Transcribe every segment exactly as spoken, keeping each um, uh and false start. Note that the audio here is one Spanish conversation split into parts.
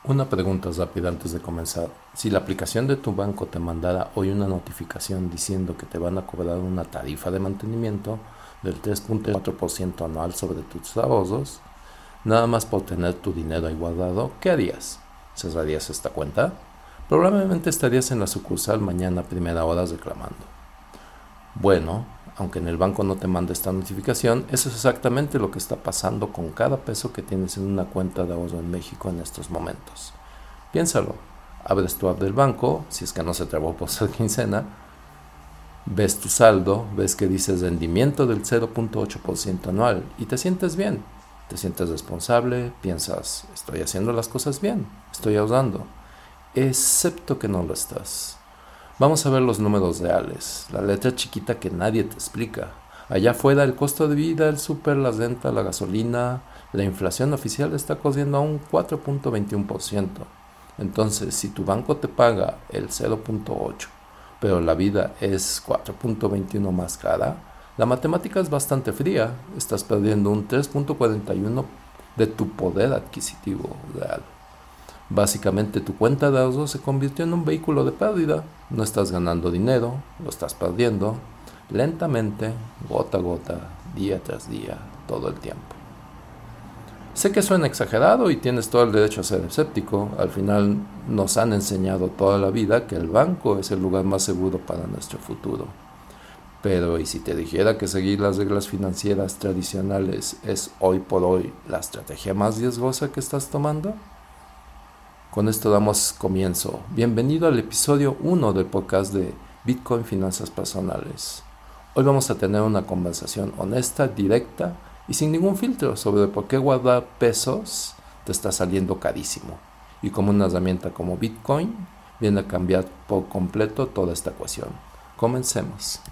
Una pregunta rápida antes de comenzar. Si la aplicación de tu banco te mandara hoy una notificación diciendo que te van a cobrar una tarifa de mantenimiento del tres punto cuatro por ciento anual sobre tus ahorros, nada más por tener tu dinero ahí guardado, ¿qué harías? ¿Cerrarías esta cuenta? Probablemente estarías en la sucursal mañana a primera hora reclamando. Bueno, aunque en el banco no te mande esta notificación, eso es exactamente lo que está pasando con cada peso que tienes en una cuenta de ahorro en México en estos momentos. Piénsalo, abres tu app del banco, si es que no se trabó por ser quincena, ves tu saldo, ves que dices rendimiento del cero punto ocho por ciento anual y te sientes bien, te sientes responsable, piensas, estoy haciendo las cosas bien, estoy ahorrando, excepto que no lo estás. Vamos a ver los números reales, la letra chiquita que nadie te explica. Allá afuera el costo de vida, el súper, la renta, la gasolina, la inflación oficial está corriendo a un cuatro punto veintiuno por ciento. Entonces, si tu banco te paga el cero punto ocho, pero la vida es cuatro punto veintiuno más cara, la matemática es bastante fría. Estás perdiendo un tres punto cuarenta y uno de tu poder adquisitivo real. Básicamente tu cuenta de ahorro se convirtió en un vehículo de pérdida. No estás ganando dinero, lo estás perdiendo lentamente, gota a gota, día tras día, todo el tiempo. Sé que suena exagerado y tienes todo el derecho a ser escéptico. Al final nos han enseñado toda la vida que el banco es el lugar más seguro para nuestro futuro. Pero ¿y si te dijera que seguir las reglas financieras tradicionales es hoy por hoy la estrategia más riesgosa que estás tomando? Con esto damos comienzo. Bienvenido al episodio uno del podcast de Bitcoin Finanzas Personales. Hoy vamos a tener una conversación honesta, directa y sin ningún filtro sobre por qué guardar pesos te está saliendo carísimo y cómo una herramienta como Bitcoin viene a cambiar por completo toda esta ecuación. Comencemos.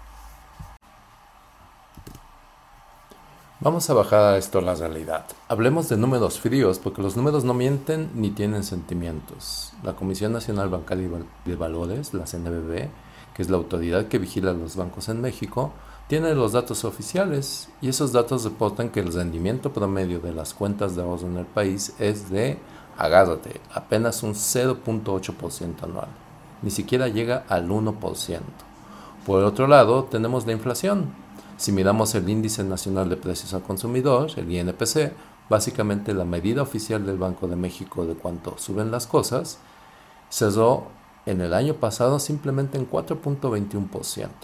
Vamos a bajar a esto la realidad. Hablemos de números fríos, porque los números no mienten ni tienen sentimientos. La Comisión Nacional Bancaria de Valores, la C N B V, que es la autoridad que vigila los bancos en México, tiene los datos oficiales y esos datos reportan que el rendimiento promedio de las cuentas de ahorro en el país es de, agárrate, apenas un cero punto ocho por ciento anual. Ni siquiera llega al uno por ciento. Por otro lado, tenemos la inflación. Si miramos el Índice Nacional de Precios al Consumidor, el I N P C, básicamente la medida oficial del Banco de México de cuánto suben las cosas, cerró en el año pasado simplemente en cuatro punto veintiuno por ciento.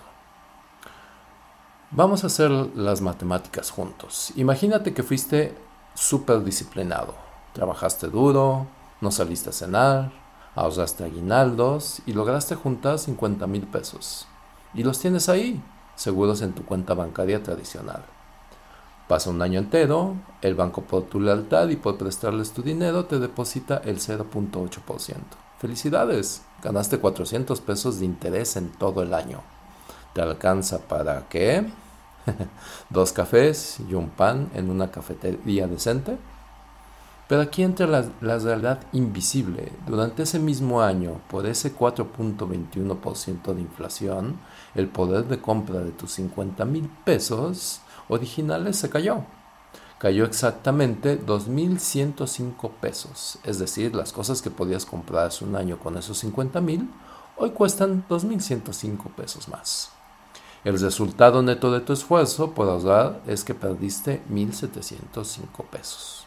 Vamos a hacer las matemáticas juntos. Imagínate que fuiste súper disciplinado, trabajaste duro, no saliste a cenar, ahorraste aguinaldos y lograste juntar cincuenta mil pesos. Y los tienes ahí, seguros en tu cuenta bancaria tradicional. Pasa un año entero, el banco por tu lealtad y por prestarles tu dinero te deposita el cero punto ocho por ciento. ¡Felicidades! Ganaste cuatrocientos pesos de interés en todo el año. ¿Te alcanza para qué? ¿Dos cafés y un pan en una cafetería decente? Pero aquí entra la, la realidad invisible. Durante ese mismo año, por ese cuatro punto veintiuno por ciento de inflación, el poder de compra de tus cincuenta mil pesos originales se cayó. Cayó exactamente dos mil ciento cinco pesos. Es decir, las cosas que podías comprar hace un año con esos cincuenta mil, hoy cuestan dos mil ciento cinco pesos más. El resultado neto de tu esfuerzo por ahorrar es que perdiste mil setecientos cinco pesos.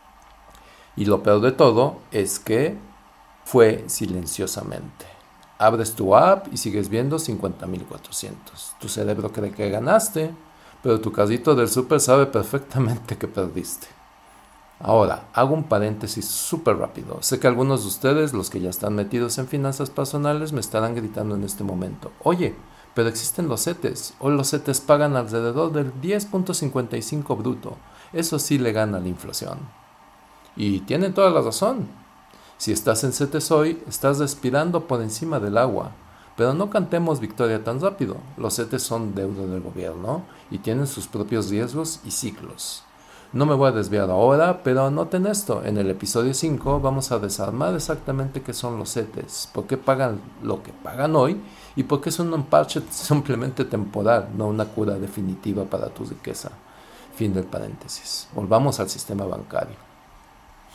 Y lo peor de todo es que fue silenciosamente. Abres tu app y sigues viendo cincuenta mil cuatrocientos. Tu cerebro cree que ganaste, pero tu carrito del súper sabe perfectamente que perdiste. Ahora, hago un paréntesis súper rápido. Sé que algunos de ustedes, los que ya están metidos en finanzas personales, me estarán gritando en este momento. Oye, pero existen los CETES. Hoy los CETES pagan alrededor del diez punto cincuenta y cinco bruto. Eso sí le gana a la inflación. Y tienen toda la razón. Si estás en CETES hoy, estás respirando por encima del agua. Pero no cantemos victoria tan rápido. Los CETES son deuda del gobierno y tienen sus propios riesgos y ciclos. No me voy a desviar ahora, pero noten esto. En el episodio cinco vamos a desarmar exactamente qué son los CETES, por qué pagan lo que pagan hoy y por qué son un parche simplemente temporal, no una cura definitiva para tu riqueza. Fin del paréntesis. Volvamos al sistema bancario.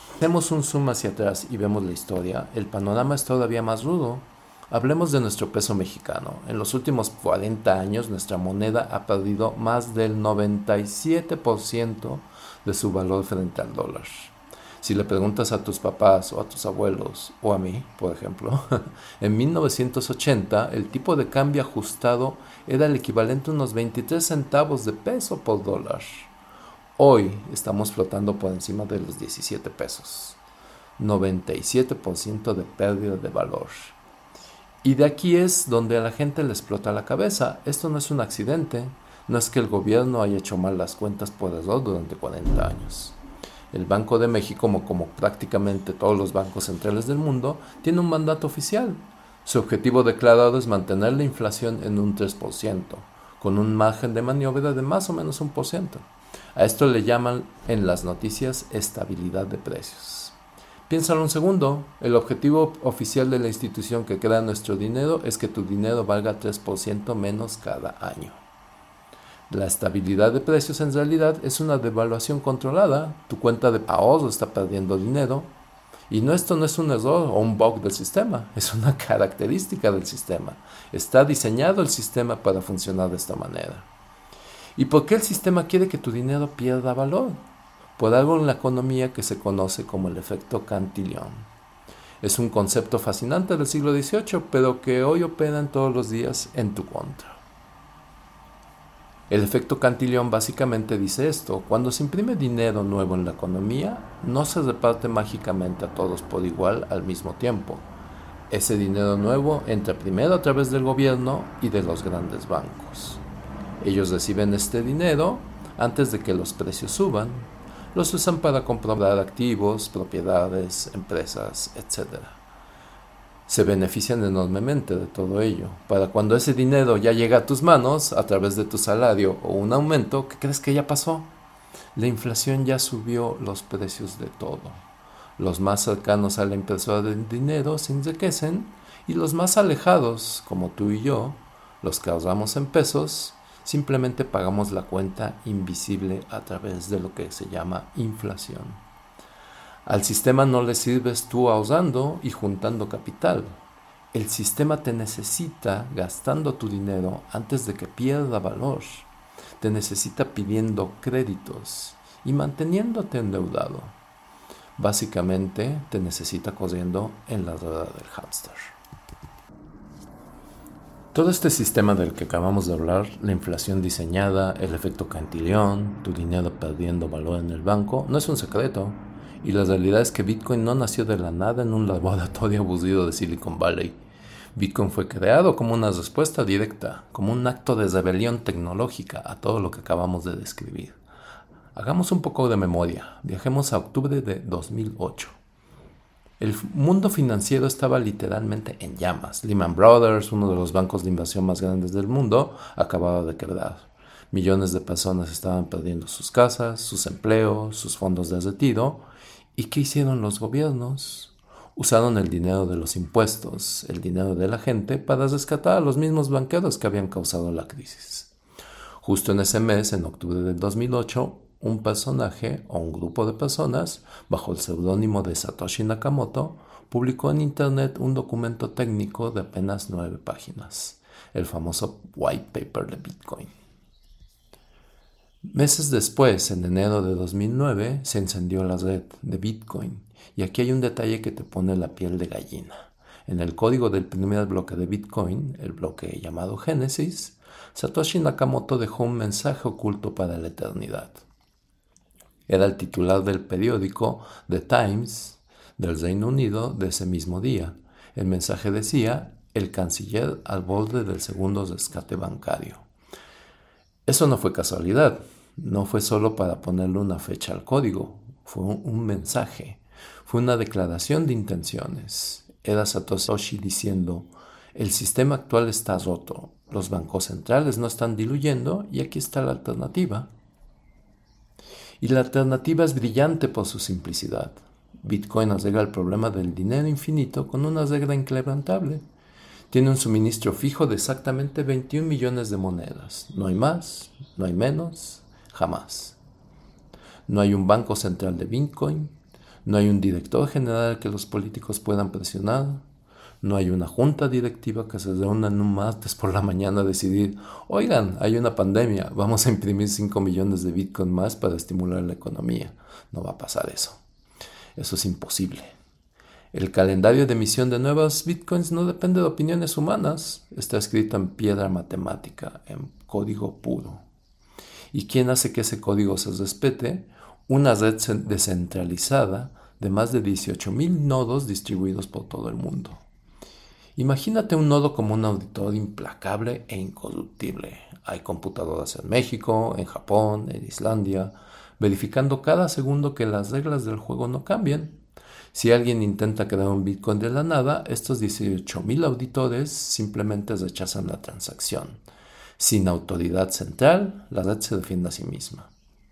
Hacemos un zoom hacia atrás y vemos la historia, el panorama es todavía más rudo. Hablemos de nuestro peso mexicano. En los últimos cuarenta años nuestra moneda ha perdido más del noventa y siete por ciento de su valor frente al dólar. Si le preguntas a tus papás o a tus abuelos, o a mí, por ejemplo, en mil novecientos ochenta el tipo de cambio ajustado era el equivalente a unos veintitrés centavos de peso por dólar. Hoy estamos flotando por encima de los diecisiete pesos. noventa y siete por ciento de pérdida de valor. Y de aquí es donde a la gente le explota la cabeza. Esto no es un accidente. No es que el gobierno haya hecho mal las cuentas por error durante cuarenta años. El Banco de México, como, como prácticamente todos los bancos centrales del mundo, tiene un mandato oficial. Su objetivo declarado es mantener la inflación en un tres por ciento, con un margen de maniobra de más o menos un por ciento. A esto le llaman en las noticias estabilidad de precios. Piénsalo un segundo, el objetivo oficial de la institución que crea nuestro dinero es que tu dinero valga tres por ciento menos cada año. La estabilidad de precios en realidad es una devaluación controlada. Tu cuenta de ahorro está perdiendo dinero. Y no, esto no es un error o un bug del sistema, es una característica del sistema. Está diseñado el sistema para funcionar de esta manera. ¿Y por qué el sistema quiere que tu dinero pierda valor? Por algo en la economía que se conoce como el efecto Cantillon. Es un concepto fascinante del siglo dieciocho, pero que hoy opera en todos los días en tu contra. El efecto Cantillon básicamente dice esto: cuando se imprime dinero nuevo en la economía, no se reparte mágicamente a todos por igual al mismo tiempo. Ese dinero nuevo entra primero a través del gobierno y de los grandes bancos. Ellos reciben este dinero antes de que los precios suban. Los usan para comprar activos, propiedades, empresas, etcétera. Se benefician enormemente de todo ello. Para cuando ese dinero ya llega a tus manos, a través de tu salario o un aumento, ¿qué crees que ya pasó? La inflación ya subió los precios de todo. Los más cercanos a la impresora de dinero se enriquecen y los más alejados, como tú y yo, los que ahorramos en pesos, simplemente pagamos la cuenta invisible a través de lo que se llama inflación. Al sistema no le sirves tú ahorrando y juntando capital. El sistema te necesita gastando tu dinero antes de que pierda valor. Te necesita pidiendo créditos y manteniéndote endeudado. Básicamente te necesita corriendo en la rueda del hámster. Todo este sistema del que acabamos de hablar, la inflación diseñada, el efecto Cantillon, tu dinero perdiendo valor en el banco, no es un secreto. Y la realidad es que Bitcoin no nació de la nada en un laboratorio aburrido de Silicon Valley. Bitcoin fue creado como una respuesta directa, como un acto de rebelión tecnológica a todo lo que acabamos de describir. Hagamos un poco de memoria. Viajemos a octubre de dos mil ocho. El mundo financiero estaba literalmente en llamas. Lehman Brothers, uno de los bancos de inversión más grandes del mundo, acababa de quebrar. Millones de personas estaban perdiendo sus casas, sus empleos, sus fondos de retiro. ¿Y qué hicieron los gobiernos? Usaron el dinero de los impuestos, el dinero de la gente, para rescatar a los mismos banqueros que habían causado la crisis. Justo en ese mes, en octubre del dos mil ocho, un personaje o un grupo de personas, bajo el seudónimo de Satoshi Nakamoto, publicó en Internet un documento técnico de apenas nueve páginas, el famoso White Paper de Bitcoin. Meses después, en enero de dos mil nueve, se encendió la red de Bitcoin. Y aquí hay un detalle que te pone la piel de gallina. En el código del primer bloque de Bitcoin, el bloque llamado Génesis, Satoshi Nakamoto dejó un mensaje oculto para la eternidad. Era el titular del periódico The Times del Reino Unido de ese mismo día. El mensaje decía: el canciller al borde del segundo rescate bancario. Eso no fue casualidad, no fue solo para ponerle una fecha al código, fue un, un mensaje, fue una declaración de intenciones. Era Satoshi diciendo: el sistema actual está roto, los bancos centrales no están diluyendo y aquí está la alternativa. Y la alternativa es brillante por su simplicidad. Bitcoin arregla el problema del dinero infinito con una regla inquebrantable. Tiene un suministro fijo de exactamente veintiún millones de monedas. No hay más, no hay menos, jamás. No hay un banco central de Bitcoin, No hay un director general que los políticos puedan presionar. No hay una junta directiva que se reúna en un martes por la mañana a decidir, oigan, hay una pandemia, vamos a imprimir cinco millones de Bitcoin más para estimular la economía. No va a pasar eso. Eso es imposible. El calendario de emisión de nuevas Bitcoins no depende de opiniones humanas. Está escrito en piedra matemática, en código puro. ¿Y quién hace que ese código se respete? Una red descentralizada de más de dieciocho mil nodos distribuidos por todo el mundo. Imagínate un nodo como un auditor implacable e incorruptible. Hay computadoras en México, en Japón, en Islandia, verificando cada segundo que las reglas del juego no cambien. Si alguien intenta crear un Bitcoin de la nada, estos dieciocho mil auditores simplemente rechazan la transacción. Sin autoridad central, la red se defiende a sí misma.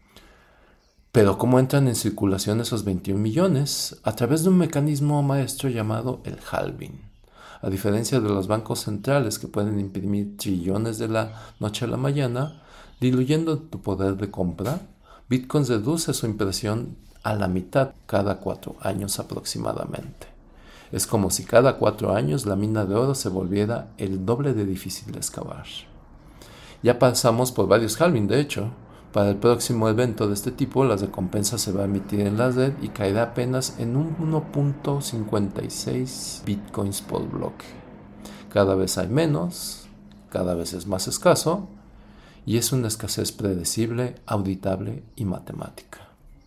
Pero ¿cómo entran en circulación esos veintiún millones? A través de un mecanismo maestro llamado el halving. A diferencia de los bancos centrales que pueden imprimir trillones de la noche a la mañana, diluyendo tu poder de compra, Bitcoin reduce su impresión a la mitad cada cuatro años aproximadamente. Es como si cada cuatro años la mina de oro se volviera el doble de difícil de excavar. Ya pasamos por varios halving, de hecho. Para el próximo evento de este tipo, la recompensa se va a emitir en la red y caerá apenas en uno punto cincuenta y seis bitcoins por bloque. Cada vez hay menos, cada vez es más escaso, y es una escasez predecible, auditable y matemática.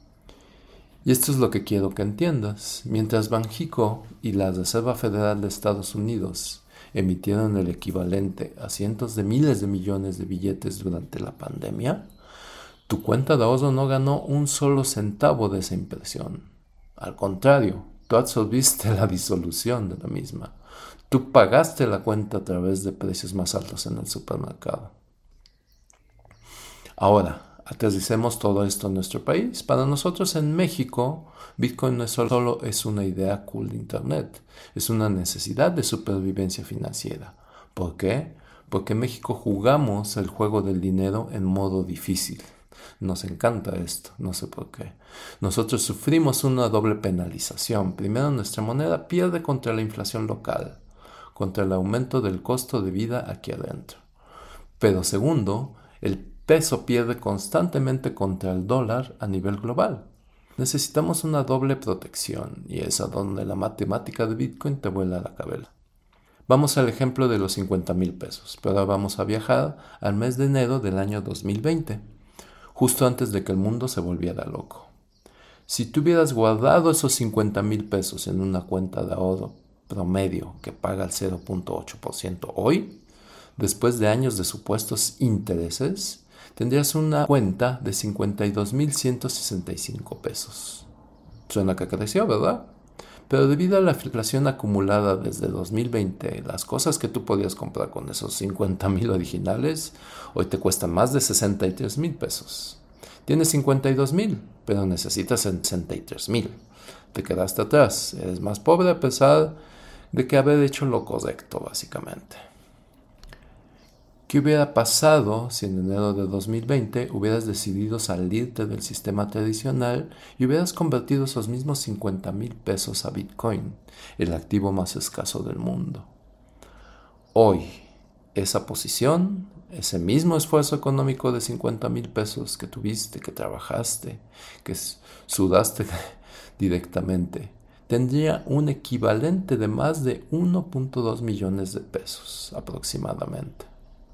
Y esto es lo que quiero que entiendas. Mientras Banxico y la Reserva Federal de Estados Unidos emitieron el equivalente a cientos de miles de millones de billetes durante la pandemia, tu cuenta de ahorro no ganó un solo centavo de esa impresión. Al contrario, tú absorbiste la disolución de la misma. Tú pagaste la cuenta a través de precios más altos en el supermercado. Ahora, aterricemos todo esto en nuestro país. Para nosotros en México, Bitcoin no es solo es una idea cool de Internet, es una necesidad de supervivencia financiera. ¿Por qué? Porque en México jugamos el juego del dinero en modo difícil. Nos encanta esto, no sé por qué. Nosotros sufrimos una doble penalización. Primero, nuestra moneda pierde contra la inflación local, contra el aumento del costo de vida aquí adentro. Pero segundo, el peso pierde constantemente contra el dólar a nivel global. Necesitamos una doble protección y es a donde la matemática de Bitcoin te vuela la cabeza. Vamos al ejemplo de los cincuenta mil pesos, pero ahora vamos a viajar al mes de enero del año dos mil veinte. Justo antes de que el mundo se volviera loco. Si tú hubieras guardado esos cincuenta mil pesos en una cuenta de ahorro promedio que paga el cero punto ocho por ciento hoy, después de años de supuestos intereses, tendrías una cuenta de cincuenta y dos mil ciento sesenta y cinco pesos. Suena que creció, ¿verdad? Pero debido a la inflación acumulada desde dos mil veinte, las cosas que tú podías comprar con esos cincuenta mil originales, hoy te cuestan más de sesenta y tres mil pesos. Tienes cincuenta y dos mil, pero necesitas sesenta y tres mil. Te quedaste atrás, eres más pobre a pesar de que haber hecho lo correcto, básicamente. ¿Qué hubiera pasado si en enero de dos mil veinte hubieras decidido salirte del sistema tradicional y hubieras convertido esos mismos cincuenta mil pesos a Bitcoin, el activo más escaso del mundo? Hoy, esa posición, ese mismo esfuerzo económico de cincuenta mil pesos que tuviste, que trabajaste, que sudaste directamente, tendría un equivalente de más de uno punto dos millones de pesos aproximadamente.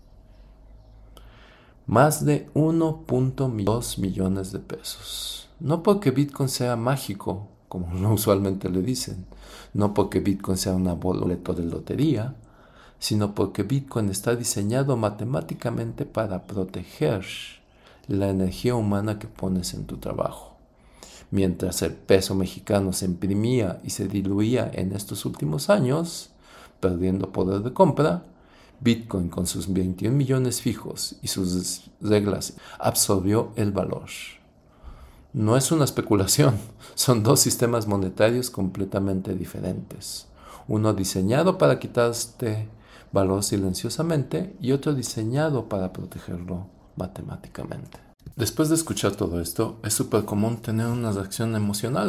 Más de uno punto dos millones de pesos. No porque Bitcoin sea mágico, como usualmente le dicen, no porque Bitcoin sea una boleto de lotería, sino porque Bitcoin está diseñado matemáticamente para proteger la energía humana que pones en tu trabajo. Mientras el peso mexicano se imprimía y se diluía en estos últimos años, perdiendo poder de compra, Bitcoin con sus veintiún millones fijos y sus reglas absorbió el valor. No es una especulación, son dos sistemas monetarios completamente diferentes. Uno diseñado para quitarte valor silenciosamente y otro diseñado para protegerlo matemáticamente. Después de escuchar todo esto, es súper común tener una reacción emocional.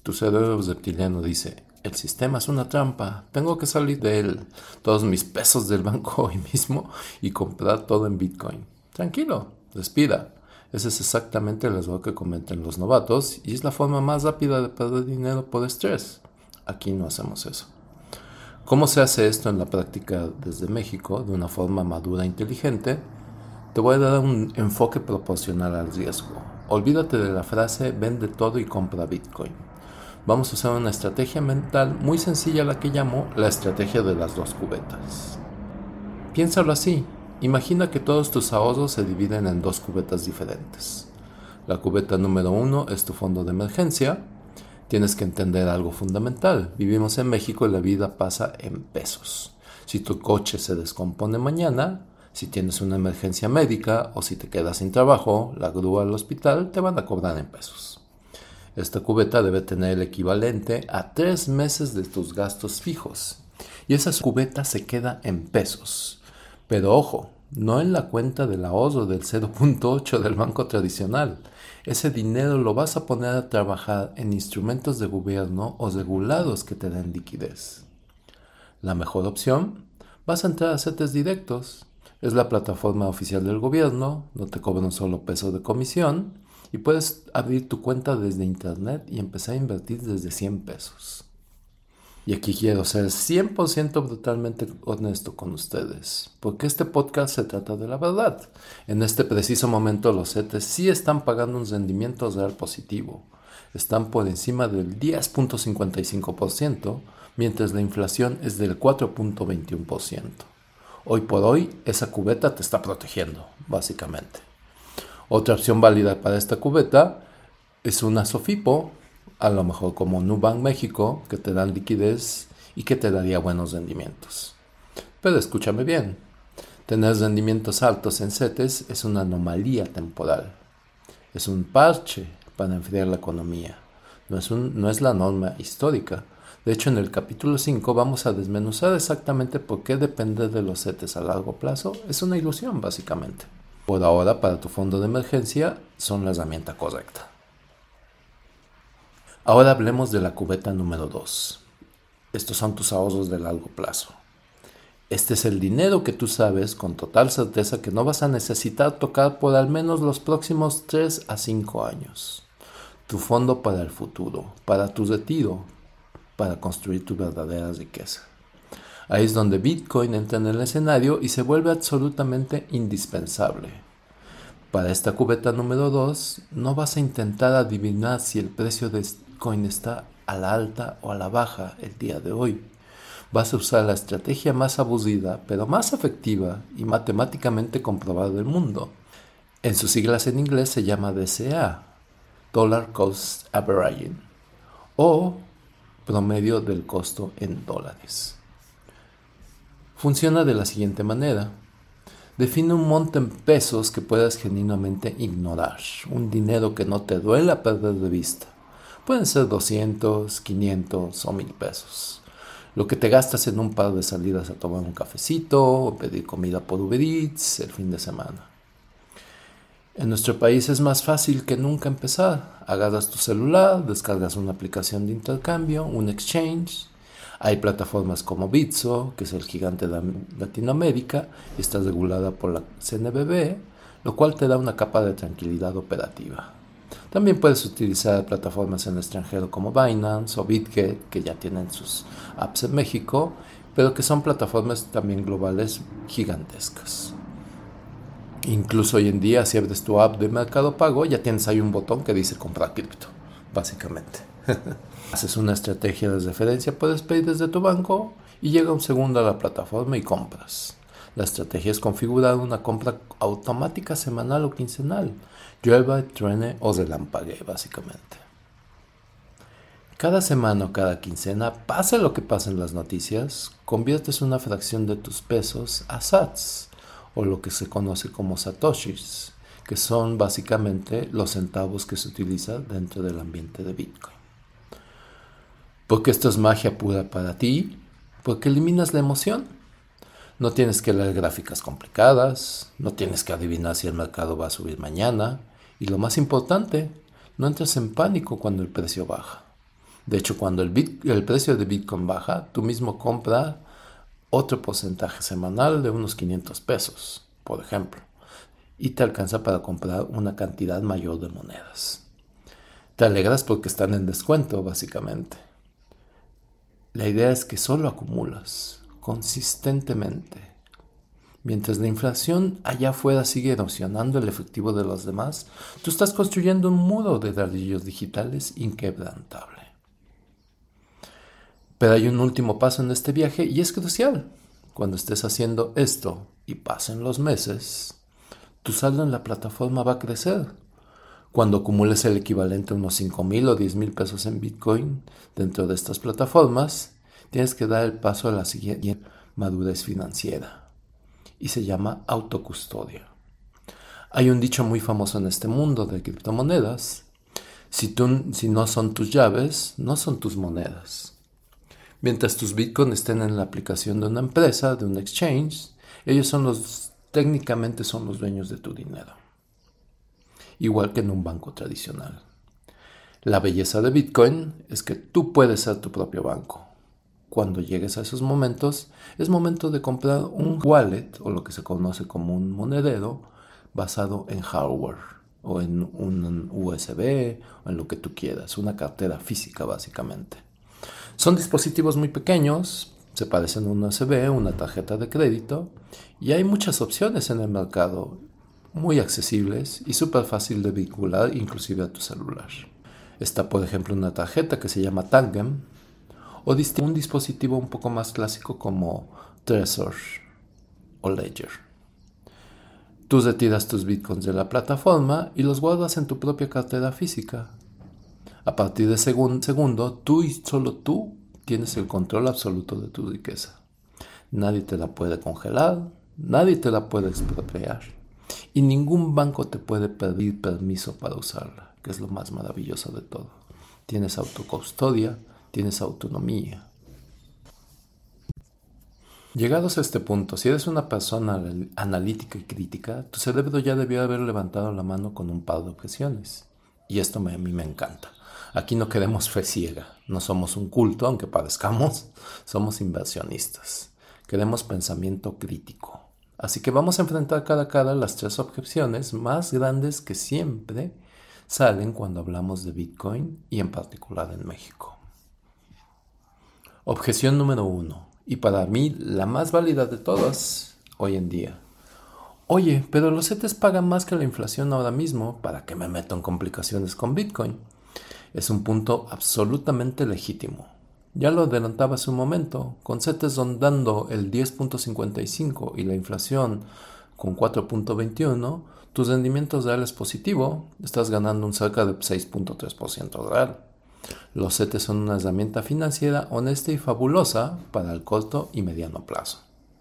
Tu cerebro reptiliano dice, el sistema es una trampa, tengo que salir de él, todos mis pesos del banco hoy mismo y comprar todo en Bitcoin. Tranquilo, respira. Ese es exactamente el error que cometen los novatos y es la forma más rápida de perder dinero por estrés. Aquí no hacemos eso. ¿Cómo se hace esto en la práctica desde México de una forma madura e inteligente? Te voy a dar un enfoque proporcional al riesgo. Olvídate de la frase vende todo y compra Bitcoin. Vamos a usar una estrategia mental muy sencilla, la que llamo la estrategia de las dos cubetas. Piénsalo así. Imagina que todos tus ahorros se dividen en dos cubetas diferentes. La cubeta número uno es tu fondo de emergencia. Tienes que entender algo fundamental. Vivimos en México y la vida pasa en pesos. Si tu coche se descompone mañana, si tienes una emergencia médica o si te quedas sin trabajo, la grúa al hospital te van a cobrar en pesos. Esta cubeta debe tener el equivalente a tres meses de tus gastos fijos. Y esa cubeta se queda en pesos. Pero ojo, no en la cuenta del ahorro del cero punto ocho del banco tradicional. Ese dinero lo vas a poner a trabajar en instrumentos de gobierno o regulados que te den liquidez. La mejor opción, vas a entrar a CETES directos. Es la plataforma oficial del gobierno, no te cobran un solo peso de comisión y puedes abrir tu cuenta desde internet y empezar a invertir desde cien pesos. Y aquí quiero ser cien por ciento brutalmente honesto con ustedes, porque este podcast se trata de la verdad. En este preciso momento los CETES sí están pagando un rendimiento real positivo. Están por encima del diez punto cincuenta y cinco por ciento, mientras la inflación es del cuatro punto veintiuno por ciento. Hoy por hoy, esa cubeta te está protegiendo, básicamente. Otra opción válida para esta cubeta es una SOFIPO, a lo mejor como Nubank México, que te dan liquidez y que te daría buenos rendimientos. Pero escúchame bien, tener rendimientos altos en CETES es una anomalía temporal. Es un parche para enfriar la economía. No es, un, no es la norma histórica. De hecho, en el capítulo cinco vamos a desmenuzar exactamente por qué depender de los CETES a largo plazo es una ilusión, básicamente. Por ahora, para tu fondo de emergencia, son la herramienta correcta. Ahora hablemos de la cubeta número dos. Estos son tus ahorros de largo plazo. Este es el dinero que tú sabes con total certeza que no vas a necesitar tocar por al menos los próximos tres a cinco años. Tu fondo para el futuro, para tu retiro, para construir tu verdadera riqueza. Ahí es donde Bitcoin entra en el escenario y se vuelve absolutamente indispensable. Para esta cubeta número dos, no vas a intentar adivinar si el precio de Bitcoin está a la alta o a la baja el día de hoy. Vas a usar la estrategia más aburrida, pero más efectiva y matemáticamente comprobada del mundo. En sus siglas en inglés se llama D C A, Dollar Cost Averaging, o promedio del costo en dólares. Funciona de la siguiente manera. Define un monto en pesos que puedas genuinamente ignorar, un dinero que no te duela perder de vista. Pueden ser doscientos, quinientos o mil pesos. Lo que te gastas en un par de salidas a tomar un cafecito o pedir comida por Uber Eats el fin de semana. En nuestro país es más fácil que nunca empezar. Agarras tu celular, descargas una aplicación de intercambio, un exchange. Hay plataformas como Bitso, que es el gigante de Latinoamérica y está regulada por la C N B V, lo cual te da una capa de tranquilidad operativa. También puedes utilizar plataformas en el extranjero como Binance o BitGet, que ya tienen sus apps en México, pero que son plataformas también globales gigantescas. Incluso hoy en día, si abres tu app de Mercado Pago, ya tienes ahí un botón que dice comprar cripto, básicamente. Haces una estrategia de referencia, puedes pedir desde tu banco y llega un segundo a la plataforma y compras. La estrategia es configurar una compra automática semanal o quincenal, llueva, truene o relampaguee, básicamente. Cada semana o cada quincena, pase lo que pase en las noticias, conviertes una fracción de tus pesos a sats, o lo que se conoce como satoshis, que son básicamente los centavos que se utilizan dentro del ambiente de Bitcoin. Porque esto es magia pura para ti, porque eliminas la emoción. No tienes que leer gráficas complicadas, no tienes que adivinar si el mercado va a subir mañana, y lo más importante, no entras en pánico cuando el precio baja. De hecho, cuando el, bit, el precio de Bitcoin baja, tú mismo compras otro porcentaje semanal de unos quinientos pesos, por ejemplo, y te alcanza para comprar una cantidad mayor de monedas. Te alegras porque están en descuento, básicamente. La idea es que solo acumulas consistentemente. Mientras la inflación allá afuera sigue erosionando el efectivo de los demás, tú estás construyendo un muro de ladrillos digitales inquebrantable. Pero hay un último paso en este viaje y es crucial. Cuando estés haciendo esto y pasen los meses, tu saldo en la plataforma va a crecer. Cuando acumules el equivalente a unos cinco mil o diez mil pesos en Bitcoin dentro de estas plataformas, tienes que dar el paso a la siguiente madurez financiera. Y se llama autocustodia. Hay un dicho muy famoso en este mundo de criptomonedas. Si, tú, si no son tus llaves, no son tus monedas. Mientras tus Bitcoin estén en la aplicación de una empresa, de un exchange, ellos son los, técnicamente son los dueños de tu dinero. Igual que en un banco tradicional. La belleza de Bitcoin es que tú puedes ser tu propio banco. Cuando llegues a esos momentos, es momento de comprar un wallet, o lo que se conoce como un monedero, basado en hardware, o en un U S B, o en lo que tú quieras, una cartera física básicamente. Son dispositivos muy pequeños, se parecen a un U S B, una tarjeta de crédito, y hay muchas opciones en el mercado, muy accesibles y súper fácil de vincular inclusive a tu celular. Está por ejemplo una tarjeta que se llama Tangem, o un dispositivo un poco más clásico como Trezor o Ledger. Tú retiras tus bitcoins de la plataforma y los guardas en tu propia cartera física. A partir de segun- segundo, tú y solo tú tienes el control absoluto de tu riqueza. Nadie te la puede congelar, nadie te la puede expropiar y ningún banco te puede pedir permiso para usarla, que es lo más maravilloso de todo. Tienes autocustodia, tienes autonomía. Llegados a este punto, si eres una persona analítica y crítica, tu cerebro ya debió haber levantado la mano con un par de objeciones. Y esto me, a mí me encanta. Aquí no queremos fe ciega, no somos un culto, aunque parezcamos, somos inversionistas. Queremos pensamiento crítico. Así que vamos a enfrentar cara a cara las tres objeciones más grandes que siempre salen cuando hablamos de Bitcoin y en particular en México. Objeción número uno, y para mí la más válida de todas hoy en día. Oye, pero los C E T E S pagan más que la inflación ahora mismo, ¿para qué me meto en complicaciones con Bitcoin? Es un punto absolutamente legítimo. Ya lo adelantaba hace un momento, con C E T E S rondando el diez punto cincuenta y cinco y la inflación con cuatro punto veintiuno, tu rendimiento real es positivo, estás ganando un cerca de seis punto tres por ciento real. Los C E T E S son una herramienta financiera honesta y fabulosa para el corto y mediano plazo.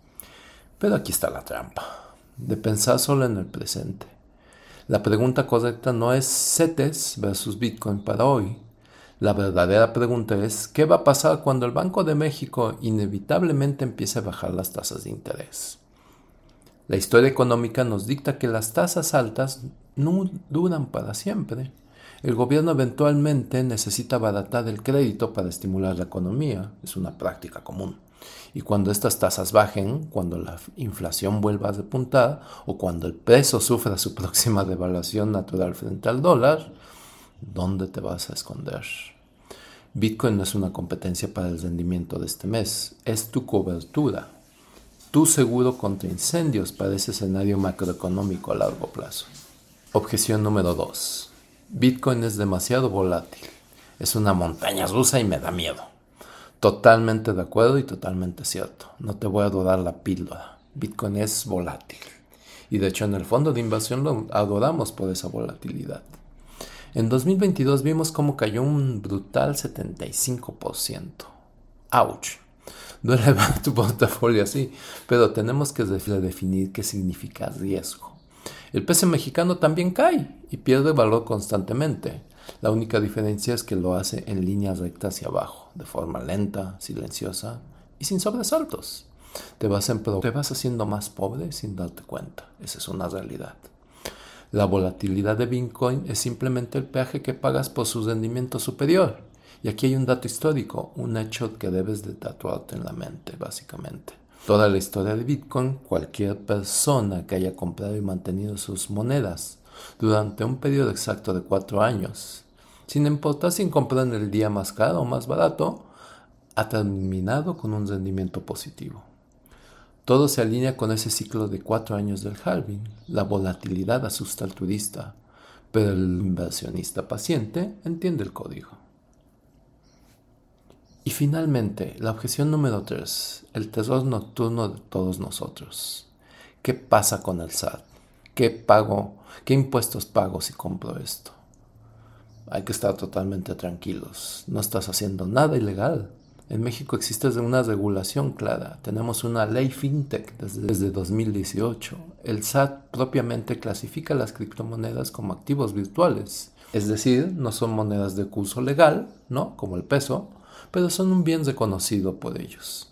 Pero aquí está la trampa, de pensar solo en el presente. La pregunta correcta no es C E T E S versus Bitcoin para hoy. La verdadera pregunta es, ¿qué va a pasar cuando el Banco de México inevitablemente empiece a bajar las tasas de interés? La historia económica nos dicta que las tasas altas no duran para siempre. El gobierno eventualmente necesita abaratar el crédito para estimular la economía, es una práctica común. Y cuando estas tasas bajen, cuando la inflación vuelva a repuntar o cuando el peso sufra su próxima devaluación natural frente al dólar, ¿dónde te vas a esconder? Bitcoin no es una competencia para el rendimiento de este mes, es tu cobertura, tu seguro contra incendios para ese escenario macroeconómico a largo plazo. Objeción número dos. Bitcoin es demasiado volátil, es una montaña rusa y me da miedo. Totalmente de acuerdo y totalmente cierto. No te voy a dorar la píldora. Bitcoin es volátil. Y de hecho en el fondo de inversión lo adoramos por esa volatilidad. En dos mil veintidós vimos cómo cayó un brutal setenta y cinco por ciento. ¡Auch! Duele ver tu portafolio así, pero tenemos que definir qué significa riesgo. El peso mexicano también cae y pierde valor constantemente. La única diferencia es que lo hace en línea recta hacia abajo, de forma lenta, silenciosa y sin sobresaltos. Te vas, en pro- te vas haciendo más pobre sin darte cuenta. Esa es una realidad. La volatilidad de Bitcoin es simplemente el peaje que pagas por su rendimiento superior. Y aquí hay un dato histórico, un hecho que debes de tatuarte en la mente, básicamente. Toda la historia de Bitcoin, cualquier persona que haya comprado y mantenido sus monedas durante un periodo exacto de cuatro años, sin importar si compró en el día más caro o más barato, ha terminado con un rendimiento positivo. Todo se alinea con ese ciclo de cuatro años del halving. La volatilidad asusta al turista, pero el inversionista paciente entiende el código. Y finalmente, la objeción número tres, el terror nocturno de todos nosotros. ¿Qué pasa con el S A T? ¿Qué pago? ¿Qué impuestos pago si compro esto? Hay que estar totalmente tranquilos. No estás haciendo nada ilegal. En México existe una regulación clara. Tenemos una ley fintech desde, desde dos mil dieciocho. El S A T propiamente clasifica las criptomonedas como activos virtuales. Es decir, no son monedas de curso legal, ¿no? Como el peso, pero son un bien reconocido por ellos.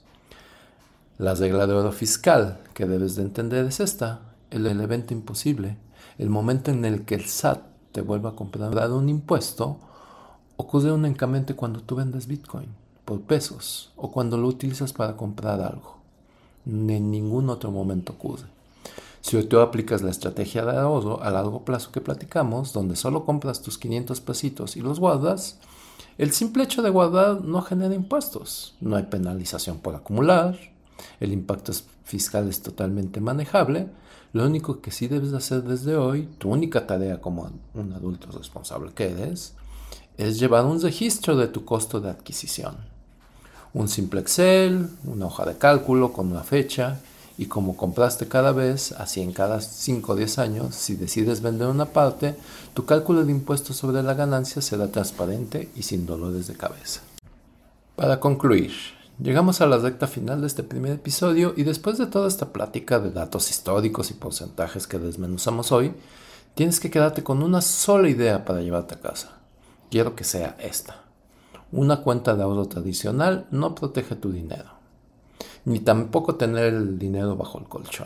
La regla de oro fiscal que debes de entender es esta, el, el evento imposible, el momento en el que el S A T te vuelva a comprar un impuesto, ocurre únicamente cuando tú vendes Bitcoin por pesos o cuando lo utilizas para comprar algo. En ningún otro momento ocurre. Si tú aplicas la estrategia de ahorro a largo plazo que platicamos, donde solo compras tus quinientos pesitos y los guardas, el simple hecho de guardar no genera impuestos, no hay penalización por acumular, el impacto fiscal es totalmente manejable. Lo único que sí debes hacer desde hoy, tu única tarea como un adulto responsable que eres, es llevar un registro de tu costo de adquisición. Un simple Excel, una hoja de cálculo con una fecha, y como compraste cada vez, así en cada cinco o diez años, si decides vender una parte, tu cálculo de impuestos sobre la ganancia será transparente y sin dolores de cabeza. Para concluir, llegamos a la recta final de este primer episodio y después de toda esta plática de datos históricos y porcentajes que desmenuzamos hoy, tienes que quedarte con una sola idea para llevarte a casa. Quiero que sea esta. Una cuenta de ahorro tradicional no protege tu dinero, ni tampoco tener el dinero bajo el colchón.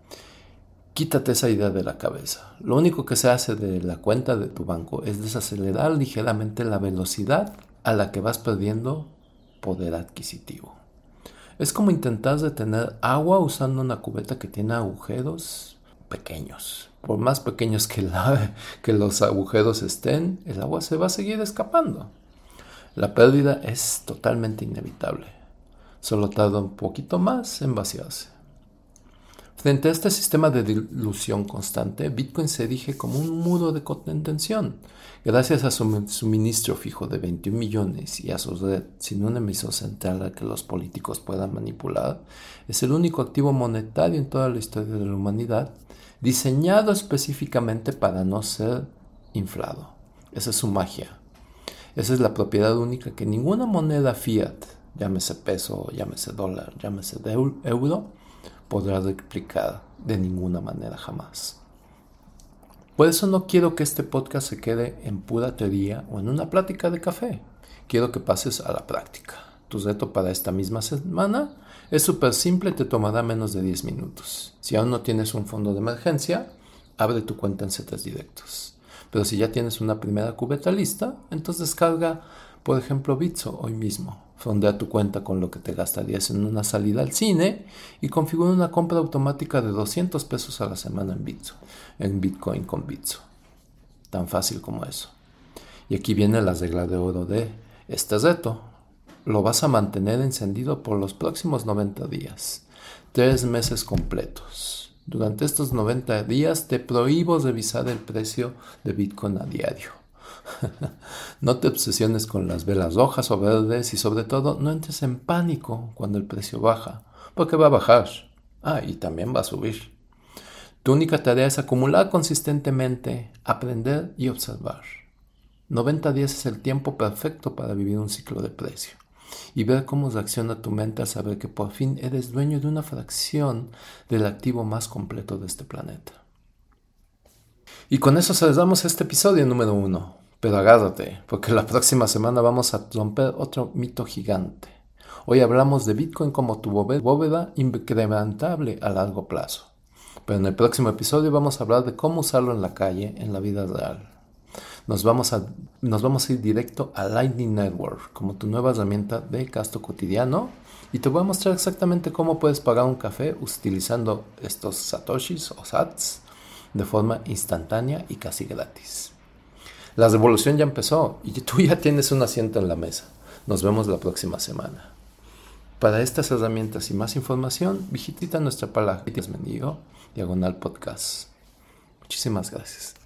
Quítate esa idea de la cabeza. Lo único que se hace de la cuenta de tu banco es desacelerar ligeramente la velocidad a la que vas perdiendo poder adquisitivo. Es como intentar detener agua usando una cubeta que tiene agujeros pequeños. Por más pequeños que, la, que los agujeros estén, el agua se va a seguir escapando. La pérdida es totalmente inevitable. Solo tarda un poquito más en vaciarse. Frente a este sistema de dilución constante, Bitcoin se erige como un muro de contención. Gracias a su suministro fijo de veintiún millones y a su red sin un emisor central al que los políticos puedan manipular, es el único activo monetario en toda la historia de la humanidad diseñado específicamente para no ser inflado. Esa es su magia. Esa es la propiedad única que ninguna moneda fiat, llámese peso, llámese dólar, llámese euro, podrá replicar de ninguna manera jamás. Por eso no quiero que este podcast se quede en pura teoría o en una plática de café. Quiero que pases a la práctica. Tu reto para esta misma semana es súper simple y te tomará menos de diez minutos. Si aún no tienes un fondo de emergencia, abre tu cuenta en CETES directos. Pero si ya tienes una primera cubeta lista, entonces descarga, por ejemplo, Bitso hoy mismo. Fondea tu cuenta con lo que te gastarías en una salida al cine y configura una compra automática de doscientos pesos a la semana en Bitso, en Bitcoin con Bitso. Tan fácil como eso. Y aquí viene la regla de oro de este reto. Lo vas a mantener encendido por los próximos noventa días, tres meses completos. Durante estos noventa días te prohíbo revisar el precio de Bitcoin a diario. No te obsesiones con las velas rojas o verdes y sobre todo no entres en pánico cuando el precio baja, porque va a bajar. Ah, y también va a subir. Tu única tarea es acumular consistentemente, aprender y observar. noventa días es el tiempo perfecto para vivir un ciclo de precio y ver cómo reacciona tu mente al saber que por fin eres dueño de una fracción del activo más completo de este planeta. Y con eso cerramos este episodio número uno. Pero agárrate, porque la próxima semana vamos a romper otro mito gigante. Hoy hablamos de Bitcoin como tu bóveda incrementable a largo plazo. Pero en el próximo episodio vamos a hablar de cómo usarlo en la calle, en la vida real. Nos vamos a, nos vamos a ir directo a Lightning Network como tu nueva herramienta de gasto cotidiano y te voy a mostrar exactamente cómo puedes pagar un café utilizando estos satoshis o sats de forma instantánea y casi gratis. La revolución ya empezó y tú ya tienes un asiento en la mesa. Nos vemos la próxima semana. Para estas herramientas y más información, visita nuestra página diagonal podcast. Muchísimas gracias.